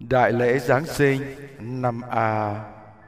Đại lễ Giáng sinh năm A.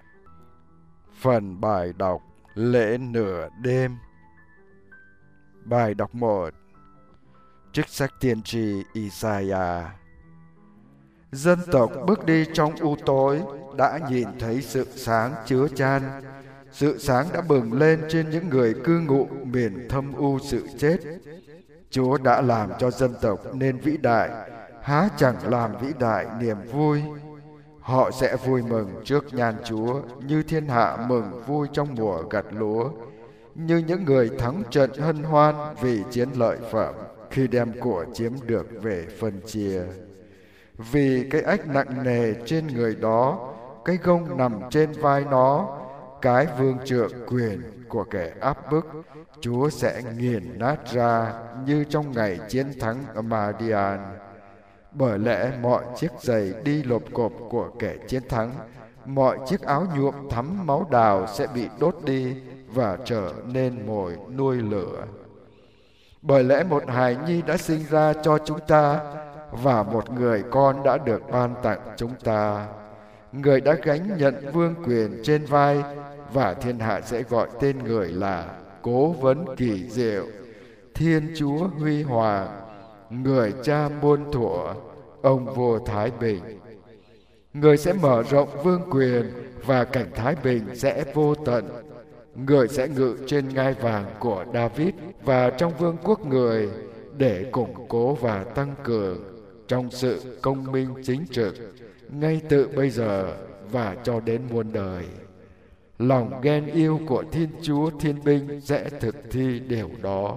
Phần bài đọc lễ nửa đêm. Bài đọc 1. Trích sách tiên tri Isaiah. Dân tộc bước đi trong u tối đã nhìn thấy sự sáng chứa chan. Sự sáng đã bừng lên trên những người cư ngụ miền thâm u sự chết. Chúa đã làm cho dân tộc nên vĩ đại, há chẳng làm vĩ đại niềm vui. Họ sẽ vui mừng trước nhan Chúa, như thiên hạ mừng vui trong mùa gặt lúa, như những người thắng trận hân hoan vì chiến lợi phẩm khi đem của chiếm được về phân chia. Vì cái ách nặng nề trên người đó, cái gông nằm trên vai nó, cái vương trượng quyền của kẻ áp bức, Chúa sẽ nghiền nát ra như trong ngày chiến thắng ở Madian. Bởi lẽ mọi chiếc giày đi lộp cộp của kẻ chiến thắng, mọi chiếc áo nhuộm thắm máu đào sẽ bị đốt đi và trở nên mồi nuôi lửa. Bởi lẽ một hài nhi đã sinh ra cho chúng ta, và một người con đã được ban tặng chúng ta. Người đã gánh nhận vương quyền trên vai, và thiên hạ sẽ gọi tên người là Cố Vấn Kỳ Diệu, Thiên Chúa Huy Hoàng, Người Cha Muôn Thuở, Ông Vua Thái Bình. Người sẽ mở rộng vương quyền, và cảnh thái bình sẽ vô tận. Người sẽ ngự trên ngai vàng của David và trong vương quốc người, để củng cố và tăng cường trong sự công minh chính trực, ngay từ bây giờ và cho đến muôn đời. Lòng ghen yêu của Thiên Chúa Thiên Binh sẽ thực thi điều đó.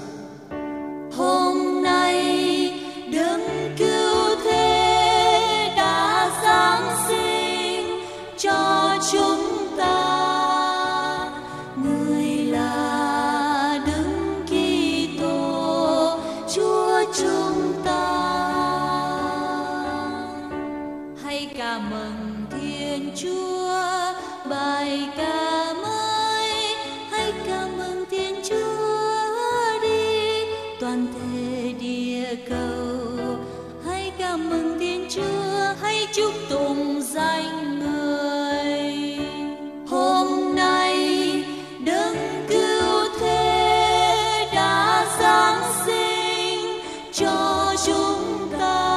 Hôm nay đấng cứu thế đã giáng sinh cho chúng ta. Người là đấng Kitô Chúa chúng ta. Hãy ca mừng Thiên Chúa, bài ca mới. Hãy ca mừng Thiên Chúa đi, toàn thể địa cầu. Hãy ca mừng Thiên Chúa, hãy chúc tụng danh Người. Hôm nay đấng cứu thế đã giáng sinh cho chúng ta.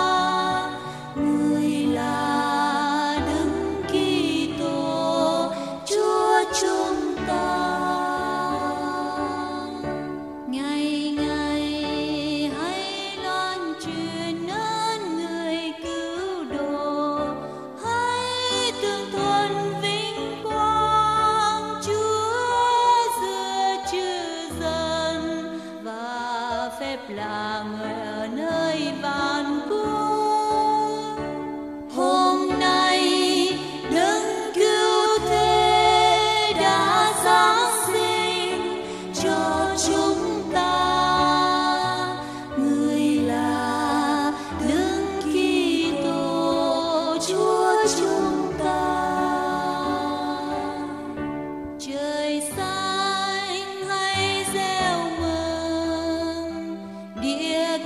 Người là đấng Kitô Chúa chúng ta. Ngày ngày hãy loan truyền ơn Người cứu độ. Hãy tương thuần vinh quang Chúa giữa chư dân, và phép là Người ở nơi vạn quốc. Hôm nay đấng cứu thế đã giáng sinh cho chúng ta. Người là đấng Kitô Chúa chúng ta. Trời xanh hãy reo mừng, địa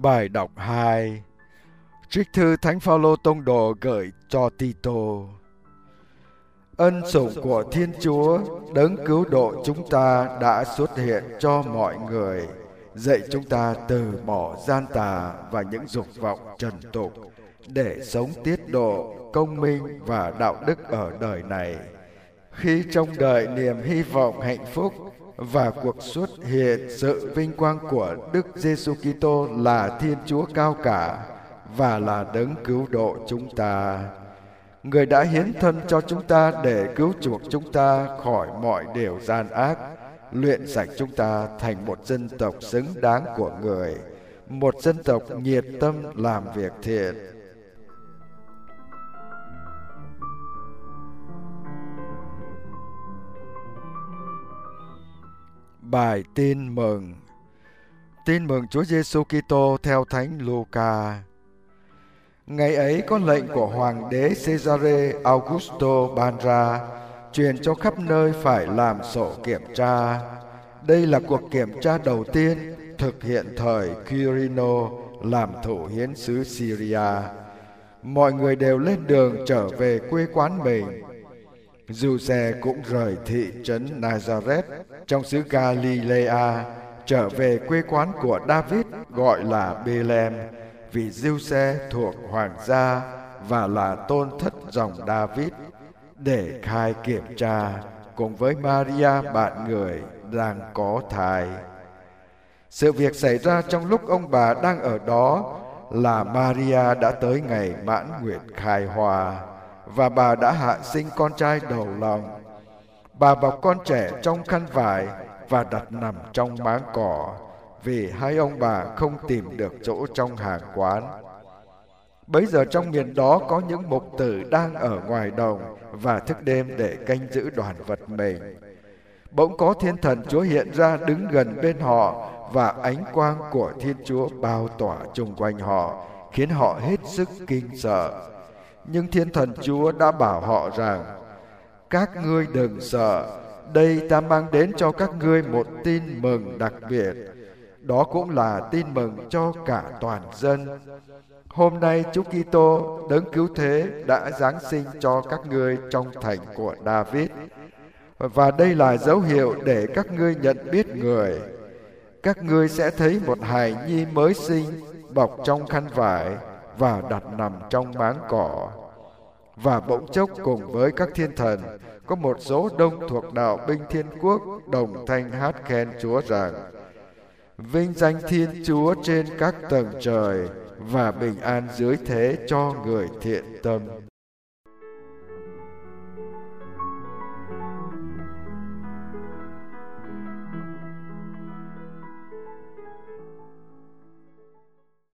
Bài đọc 2. Trích thư Thánh Phaolô Tông Đồ gửi cho Tito. Ân sủng của Thiên Chúa đấng cứu độ chúng ta đã xuất hiện cho mọi người, dạy chúng ta từ bỏ gian tà và những dục vọng trần tục để sống tiết độ, công minh và đạo đức ở đời này. Khi trông đợi niềm hy vọng hạnh phúc và cuộc xuất hiện sự vinh quang của Đức Giêsu Kitô là Thiên Chúa cao cả và là đấng cứu độ chúng ta. Người đã hiến thân cho chúng ta để cứu chuộc chúng ta khỏi mọi điều gian ác, luyện sạch chúng ta thành một dân tộc xứng đáng của Người, một dân tộc nhiệt tâm làm việc thiện. Bài tin mừng. Tin mừng Chúa Giêsu Kitô theo Thánh Luca. Ngày ấy có lệnh của Hoàng đế Caesare Augusto ban ra, truyền cho khắp nơi phải làm sổ kiểm tra. Đây là cuộc kiểm tra đầu tiên thực hiện thời Quirino làm thủ hiến xứ Syria. Mọi người đều lên đường trở về quê quán mình. Giuse cũng rời thị trấn Nazareth trong xứ Galilea trở về quê quán của David gọi là Bethlehem, vì Giuse thuộc hoàng gia và là tôn thất dòng David, để khai kiểm tra cùng với Maria bạn người đang có thai. Sự việc xảy ra trong lúc ông bà đang ở đó là Maria đã tới ngày mãn nguyệt khai hoa và bà đã hạ sinh con trai đầu lòng. Bà bọc con trẻ trong khăn vải và đặt nằm trong máng cỏ, vì hai ông bà không tìm được chỗ trong hàng quán. Bấy giờ trong miền đó có những mục tử đang ở ngoài đồng và thức đêm để canh giữ đoàn vật mình. Bỗng có Thiên Thần Chúa hiện ra đứng gần bên họ, và ánh quang của Thiên Chúa bao tỏa chung quanh họ, khiến họ hết sức kinh sợ. Nhưng Thiên Thần Chúa đã bảo họ rằng: các ngươi đừng sợ, đây ta mang đến cho các ngươi một tin mừng đặc biệt. Đó cũng là tin mừng cho cả toàn dân. Hôm nay Chúa Kitô đấng cứu thế đã giáng sinh cho các ngươi trong thành của David. Và đây là dấu hiệu để các ngươi nhận biết Người. Các ngươi sẽ thấy một hài nhi mới sinh bọc trong khăn vải và đặt nằm trong máng cỏ. Và bỗng chốc cùng với các thiên thần, có một số đông thuộc đạo binh thiên quốc đồng thanh hát khen Chúa rằng: vinh danh Thiên Chúa trên các tầng trời và bình an dưới thế cho người thiện tâm.